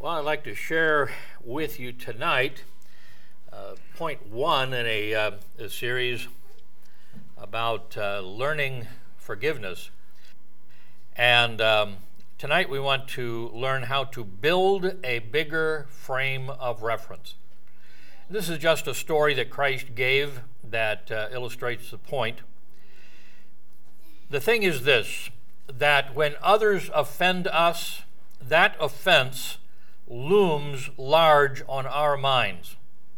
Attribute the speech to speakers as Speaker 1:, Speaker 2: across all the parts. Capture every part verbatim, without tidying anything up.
Speaker 1: Well, I'd like to share with you tonight uh, point one in a, uh, a series about uh, learning forgiveness. And um, tonight we want to learn how to build a bigger frame of reference. This is just a story that Christ gave that uh, illustrates the point. The thing is this, that when others offend us, that offense looms large on our minds.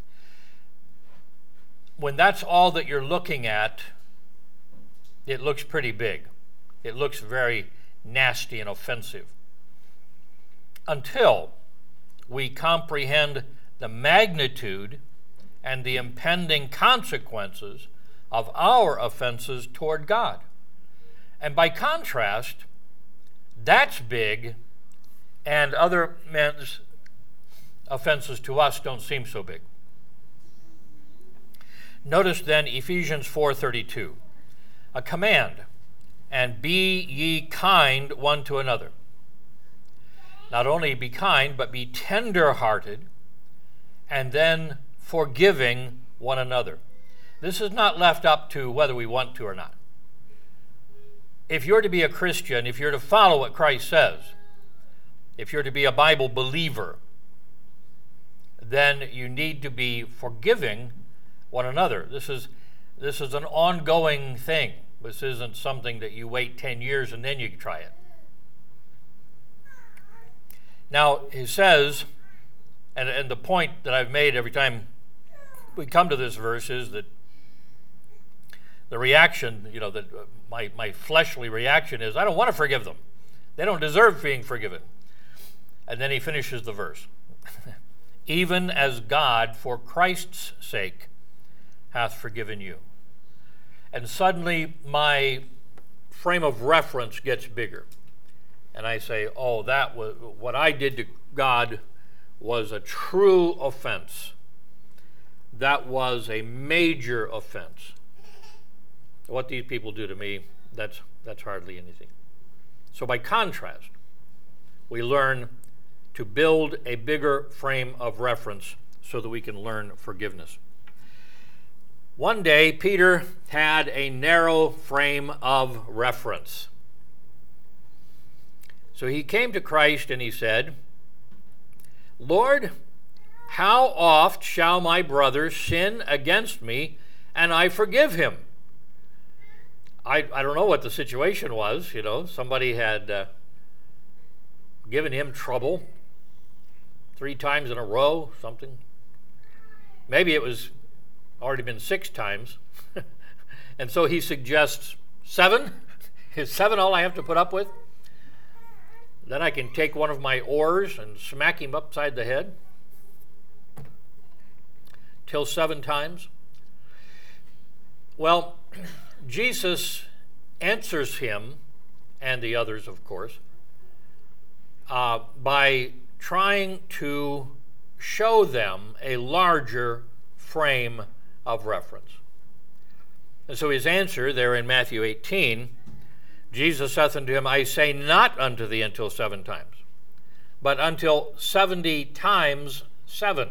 Speaker 1: When that's all that you're looking at, it looks pretty big. It looks very nasty and offensive. Until we comprehend the magnitude and the impending consequences of our offenses toward God. And by contrast, that's big, and other men's offenses to us don't seem so big. Notice then Ephesians four thirty-two, a command, and be ye kind one to another. Not only be kind, but be tender-hearted, and then forgiving one another. This is not left up to whether we want to or not. If you're to be a Christian, if you're to follow what Christ says, if you're to be a Bible believer, then you need to be forgiving one another. This is this is an ongoing thing. This isn't something that you wait ten years and then you try it. Now, he says, and, and the point that I've made every time we come to this verse is that the reaction, you know, that my, my fleshly reaction is, I don't want to forgive them. They don't deserve being forgiven. And then he finishes the verse. Even as God, for Christ's sake, hath forgiven you. And suddenly my frame of reference gets bigger. And I say, oh, that was what I did to God was a true offense. That was a major offense. What these people do to me, that's that's hardly anything. So by contrast, we learn to build a bigger frame of reference so that we can learn forgiveness. One day, Peter had a narrow frame of reference. So he came to Christ and he said, Lord, how oft shall my brother sin against me and I forgive him? I, I don't know what the situation was, you know. Somebody had uh, given him trouble three times in a row, something. Maybe it was already been six times. And so he suggests seven. Is seven all I have to put up with? Then I can take one of my oars and smack him upside the head. Till seven times. Well, Jesus answers him, and the others, of course, uh, by trying to show them a larger frame of reference. And so his answer there in Matthew eighteen, Jesus saith unto him, I say not unto thee until seven times, but until seventy times seven.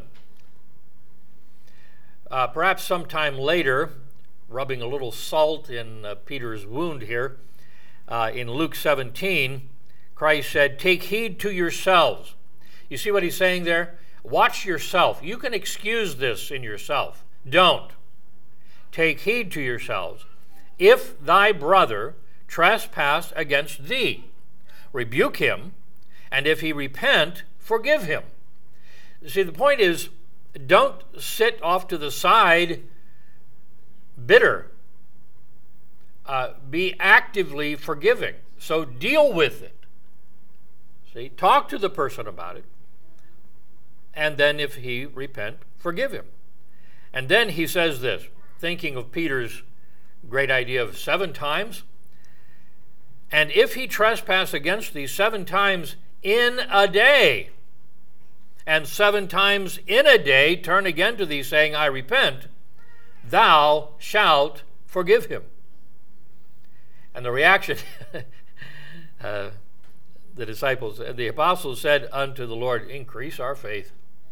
Speaker 1: Uh, perhaps sometime later, rubbing a little salt in uh, Peter's wound here, uh, in Luke seventeen, Christ said, take heed to yourselves. You see what he's saying there? Watch yourself. You can excuse this in yourself. Don't. Take heed to yourselves. If thy brother trespass against thee, rebuke him, and if he repent, forgive him. See, the point is, don't sit off to the side bitter. Uh, be actively forgiving. So deal with it. See, talk to the person about it. And then if he repent, forgive him. And then he says this, thinking of Peter's great idea of seven times. And if he trespass against thee seven times in a day, and seven times in a day turn again to thee, saying, I repent, thou shalt forgive him. And the reaction, uh, the disciples, the apostles said unto the Lord, increase our faith.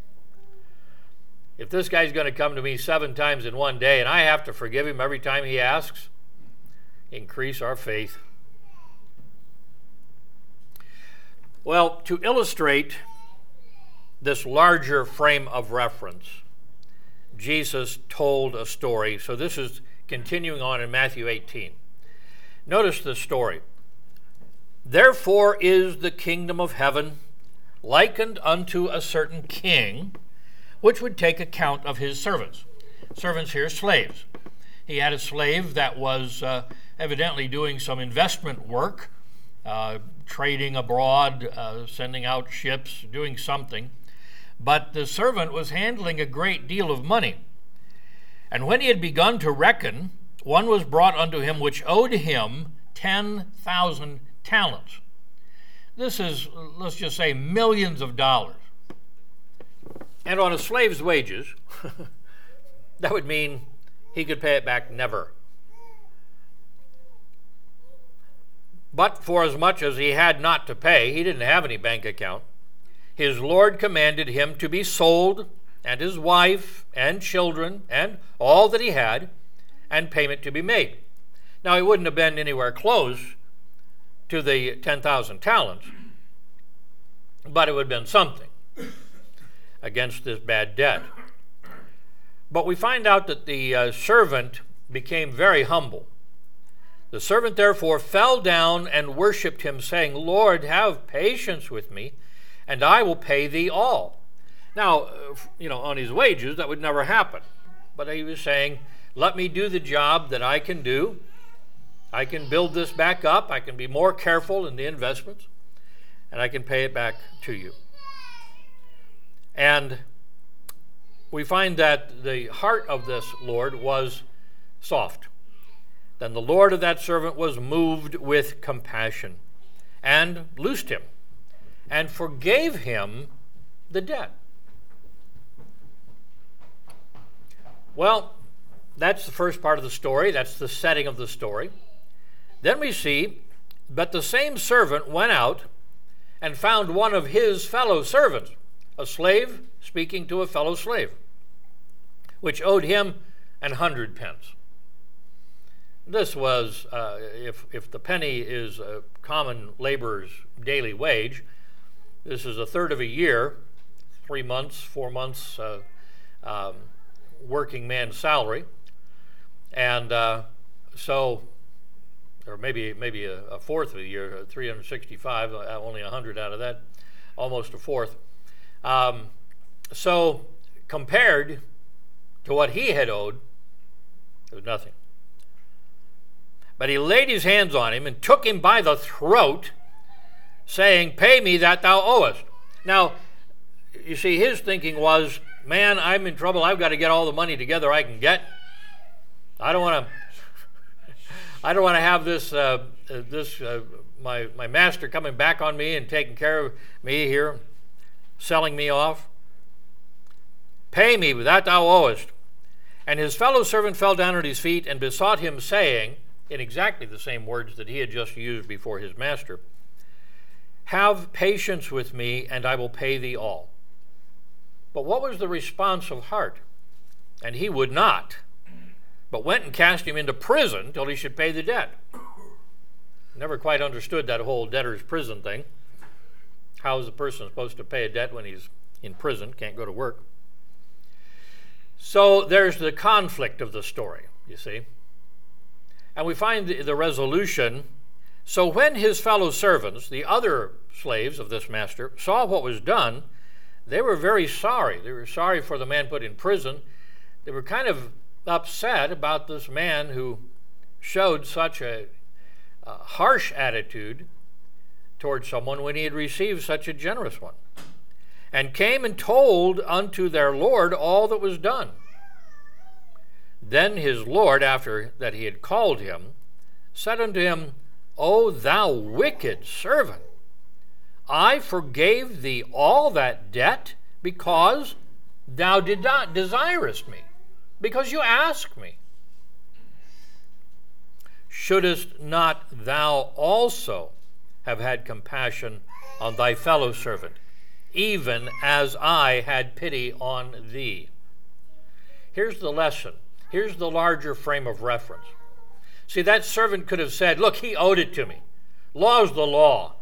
Speaker 1: If this guy's going to come to me seven times in one day and I have to forgive him every time he asks, increase our faith. Well, to illustrate this larger frame of reference, Jesus told a story. So this is continuing on in Matthew eighteen. Notice the story. Therefore is the kingdom of heaven likened unto a certain king, which would take account of his servants. Servants here, slaves. He had a slave that was uh, evidently doing some investment work, uh, trading abroad, uh, sending out ships, doing something. But the servant was handling a great deal of money. And when he had begun to reckon, one was brought unto him which owed him ten thousand talents. This is, let's just say, millions of dollars. And on a slave's wages, that would mean he could pay it back never. But for as much as he had not to pay, he didn't have any bank account, his Lord commanded him to be sold, and his wife, and children, and all that he had, and payment to be made. Now, he wouldn't have been anywhere close to the ten thousand talents, but it would have been something against this bad debt. But we find out that the uh, servant became very humble. The servant therefore fell down and worshipped him, saying, Lord, have patience with me, and I will pay thee all. Now, you know, on his wages, that would never happen. But he was saying, let me do the job that I can do. I can build this back up. I can be more careful in the investments, and I can pay it back to you. And we find that the heart of this Lord was soft. Then the Lord of that servant was moved with compassion and loosed him and forgave him the debt. Well, that's the first part of the story. That's the setting of the story. Then we see, but the same servant went out and found one of his fellow servants, a slave speaking to a fellow slave, which owed him an hundred pence. This was, uh, if, if the penny is a common laborer's daily wage, this is a third of a year, three months, four months uh, um, working man's salary. And uh, so, or maybe maybe a, a fourth of a year, three hundred sixty-five, uh, only one hundred out of that, almost a fourth. Um, so compared to what he had owed, it was nothing. But he laid his hands on him and took him by the throat, saying, pay me that thou owest. Now, you see, his thinking was, man, I'm in trouble. I've got to get all the money together I can get. I don't want to I don't want to have this, uh, uh, this uh, my, my master coming back on me and taking care of me here, selling me off. Pay me that thou owest. And his fellow servant fell down at his feet and besought him, saying, in exactly the same words that he had just used before his master, have patience with me, and I will pay thee all. But what was the response of heart? And he would not, but went and cast him into prison till he should pay the debt. Never quite understood that whole debtor's prison thing. How is a person supposed to pay a debt when he's in prison, can't go to work? So there's the conflict of the story, you see. And we find the, the resolution. So when his fellow servants, the other slaves of this master, saw what was done, they were very sorry. They were sorry for the man put in prison. They were kind of upset about this man who showed such a, a harsh attitude toward someone when he had received such a generous one, and came and told unto their Lord all that was done. Then his Lord, after that he had called him, said unto him, O thou wicked servant, I forgave thee all that debt because thou did not desirest me, because you asked me. Shouldest not thou also have had compassion on thy fellow servant, even as I had pity on thee. Here's the lesson. Here's the larger frame of reference. See, that servant could have said, look, he owed it to me. Law's the law.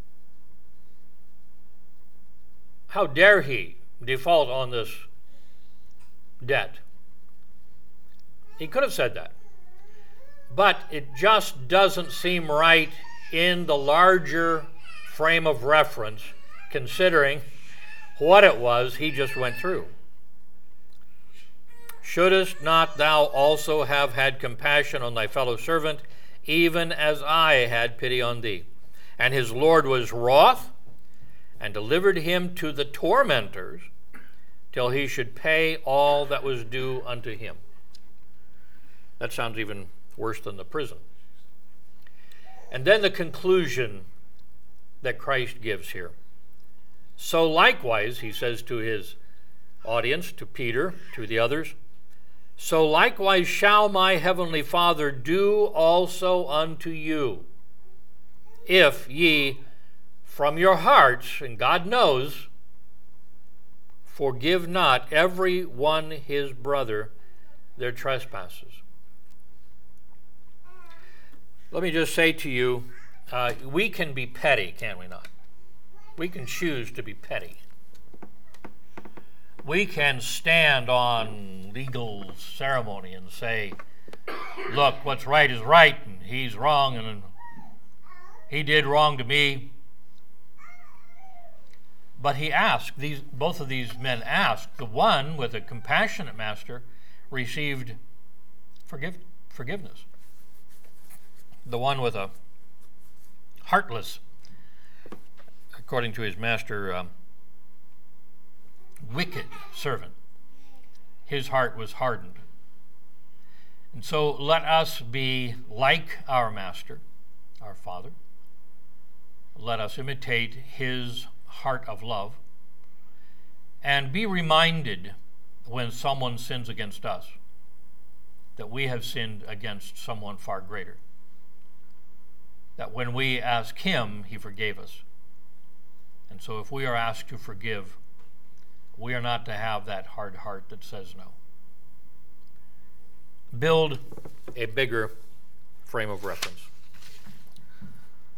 Speaker 1: How dare he default on this debt? He could have said that. But it just doesn't seem right in the larger frame of reference, considering what it was he just went through. Shouldest not thou also have had compassion on thy fellow servant, even as I had pity on thee? And his Lord was wroth, and delivered him to the tormentors, till he should pay all that was due unto him. That sounds even worse than the prison. And then the conclusion that Christ gives here. So likewise, he says to his audience, to Peter, to the others, so likewise shall my heavenly Father do also unto you, if ye from your hearts, and God knows, forgive not every one his brother their trespasses. Let me just say to you, uh, we can be petty, can we not? We can choose to be petty. We can stand on legal ceremony and say, look, what's right is right, and he's wrong, and he did wrong to me. But he asked, these, both of these men asked, the one with a compassionate master received forgive, forgiveness. The one with a heartless, according to his master, um, wicked servant, his heart was hardened. And so let us be like our master, our Father. Let us imitate his heart of love, and be reminded when someone sins against us that we have sinned against someone far greater. That when we ask him, he forgave us. And so if we are asked to forgive, we are not to have that hard heart that says no. Build a bigger frame of reference.